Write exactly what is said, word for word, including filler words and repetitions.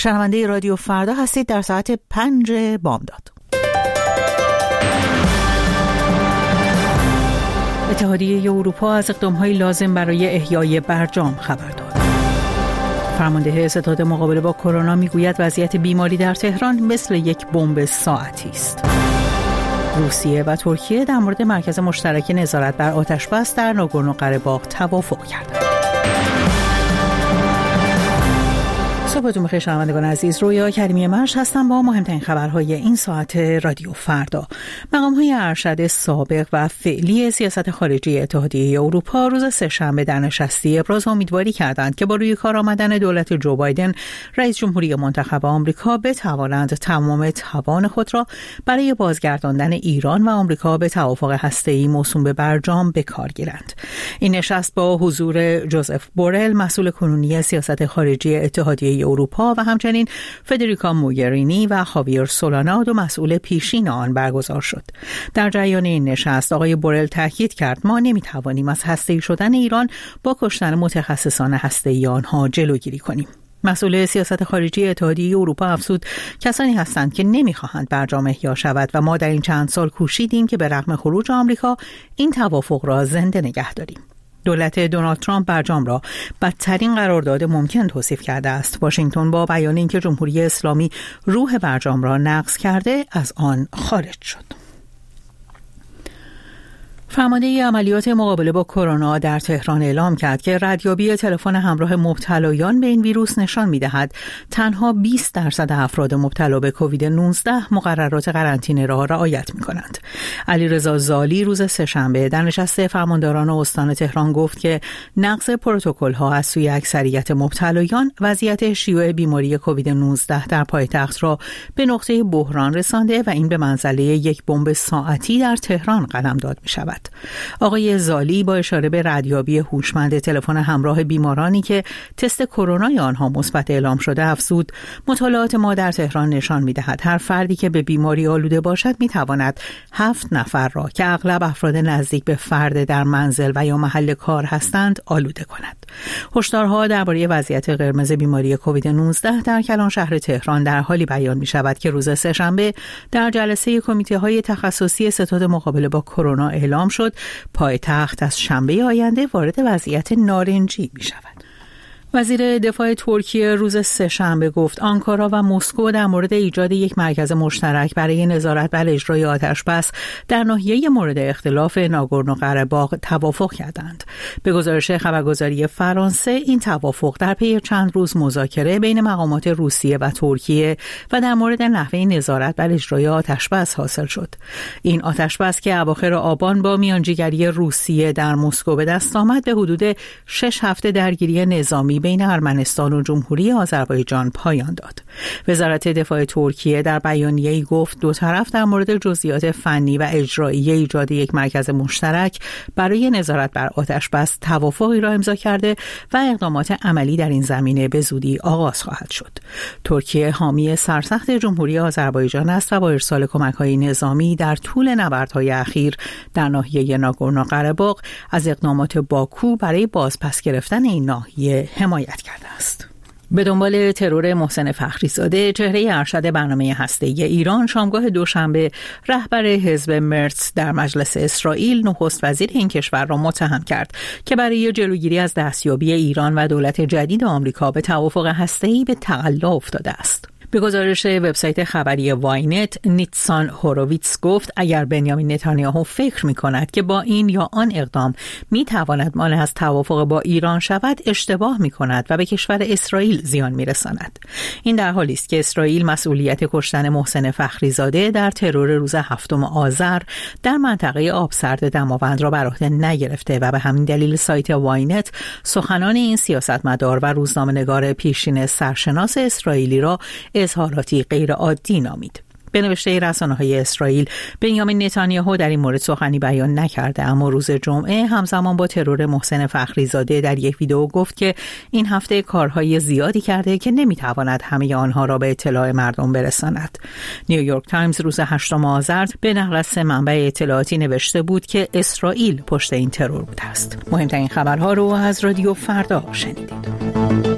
شنونده رادیو فردا هستید در ساعت پنج بامداد. اتحادیه اروپا از اقدام‌های لازم برای احیای برجام خبر داد. فرمانده ستاد مقابله با کرونا میگوید وضعیت بیماری در تهران مثل یک بمب ساعتی است. روسیه و ترکیه در مورد مرکز مشترک نظارت بر آتش‌بس در ناگورنو قره‌باغ توافق کردند. صبحتون بخیر شنوندگان عزیز، رویا کریمی مرش هستم با مهمترین خبرهای این ساعت رادیو فردا. مقام‌های ارشد سابق و فعلی سیاست خارجی اتحادیه اروپا روز سه‌شنبه در نشستی ابراز امیدواری کردند که با روی کار آمدن دولت جو بایدن رئیس جمهوری منتخب آمریکا بتوانند تمام توان خود را برای بازگرداندن ایران و آمریکا به توافق هسته‌ای موسوم به برجام به کار گیرند. این نشست با حضور جوزف بورل مسئول کنونی سیاست خارجی اتحادیه اروپا و همچنین فدریکا موگرینی و خاویر سولانا دو مسئول پیشین آن برگزار شد. در جریان این نشست آقای بورل تاکید کرد ما نمیتوانیم از هسته‌ای شدن ایران با کشتن متخصصان هسته‌ای آنها جلوگیری کنیم. مسئول سیاست خارجی اتحادیه اروپا افزود کسانی هستند که نمیخواهند برجام احیا شود و ما در این چند سال کوشیدیم که به رغم خروج آمریکا این توافق را زنده نگه داریم. دولت دونالد ترامپ برجام را بدترین قرارداد ممکن توصیف کرده است. واشنگتن با بیان اینکه جمهوری اسلامی روح برجام را نقض کرده از آن خارج شد. فرمانده عملیات مقابله با کرونا در تهران اعلام کرد که ردیابی تلفن همراه مبتلایان به این ویروس نشان می‌دهد تنها بیست درصد افراد مبتلا به کووید نوزده مقررات قرنطینه را رعایت می‌کنند. علیرضا زالی روز سه‌شنبه در نشست فرمانداران استان تهران گفت که نقض پروتکل‌ها از سوی اکثریت مبتلایان وضعیت شیوع بیماری کووید نوزده در پایتخت را به نقطه بحران رسانده و این به منزله یک بمب ساعتی در تهران قلمداد می‌شود. آقای زالی با اشاره به ردیابی هوشمند تلفن همراه بیمارانی که تست کرونای آنها مثبت اعلام شده افزود مطالعات ما در تهران نشان می‌دهد هر فردی که به بیماری آلوده باشد می‌تواند هفت نفر را که اغلب افراد نزدیک به فرد در منزل و یا محل کار هستند آلوده کند. هشدارها درباره وضعیت قرمز بیماری کووید نوزده در کلان شهر تهران در حالی بیان می‌شود که روز سه‌شنبه در جلسه کمیته‌های تخصصی ستاد مقابله با کرونا اعلام شد پایتخت از شنبه آینده وارد وضعیت نارنجی می شود. وزیر دفاع ترکیه روز سه‌شنبه گفت آنکارا و مسکو در مورد ایجاد یک مرکز مشترک برای نظارت بر اجرای آتش‌بس در ناحیه مورد اختلاف ناگورنو قره‌باغ توافق کردند. به گزارش خبرگزاری فرانسه این توافق در پی چند روز مذاکره بین مقامات روسیه و ترکیه و در مورد نحوه نظارت بر اجرای آتش‌بس حاصل شد. این آتش‌بس که اواخر آبان با میانجیگری روسیه در مسکو به دست آمد به حدود شش هفته درگیری نظامی بین ارمنستان و جمهوری آذربایجان پایان داد. وزارت دفاع ترکیه در بیانیه‌ای گفت دو طرف در مورد جزئیات فنی و اجرایی ایجاد یک مرکز مشترک برای نظارت بر آتش‌بس توافقی را امضا کرده و اقدامات عملی در این زمینه به زودی آغاز خواهد شد. ترکیه حامی سرسخت جمهوری آذربایجان است و با ارسال کمک‌های نظامی در طول نبردهای اخیر در ناحیه ناگورنو قره‌باغ از اقدامات باکو برای بازپس گرفتن این ناحیه حمایت کرده است. به دنبال ترور محسن فخریزاده، چهره ارشد برنامه هسته‌ای ایران شامگاه دوشنبه رهبر حزب مرتس در مجلس اسرائیل نخست وزیر این کشور را متهم کرد که برای جلوگیری از دستیابی ایران و دولت جدید آمریکا به توافق هسته‌ای به تقلا افتاده است. به گزارش وبسایت خبری واینت، نیتسان هوروویتس گفت اگر بنیامین نتانیاهو فکر می‌کند که با این یا آن اقدام می‌تواند مانع از توافق با ایران شود، اشتباه می‌کند و به کشور اسرائیل زیان می‌رساند. این در حالی است که اسرائیل مسئولیت کشتن محسن فخریزاده در ترور روز هفتم آذر در منطقه آبسرد دماوند را بر عهده نگرفته و به همین دلیل سایت واینت سخنان این سیاستمدار و روزنامه‌نگار پیشین سرشناس اسرائیلی را اظهاراتی غیر عادی نامید. به نوشته رسانه‌های اسرائیل، بنیامین نتانیاهو در این مورد سخنی بیان نکرده، اما روز جمعه همزمان با ترور محسن فخریزاده در یک ویدئو گفت که این هفته کارهای زیادی کرده که نمیتواند همه آنها را به اطلاع مردم برساند. نیویورک تایمز روز هشتم آذر به نقل از سه منبع اطلاعاتی نوشته بود که اسرائیل پشت این ترور بوده است. مهمترین خبرها رو از رادیو فردا شنیدید.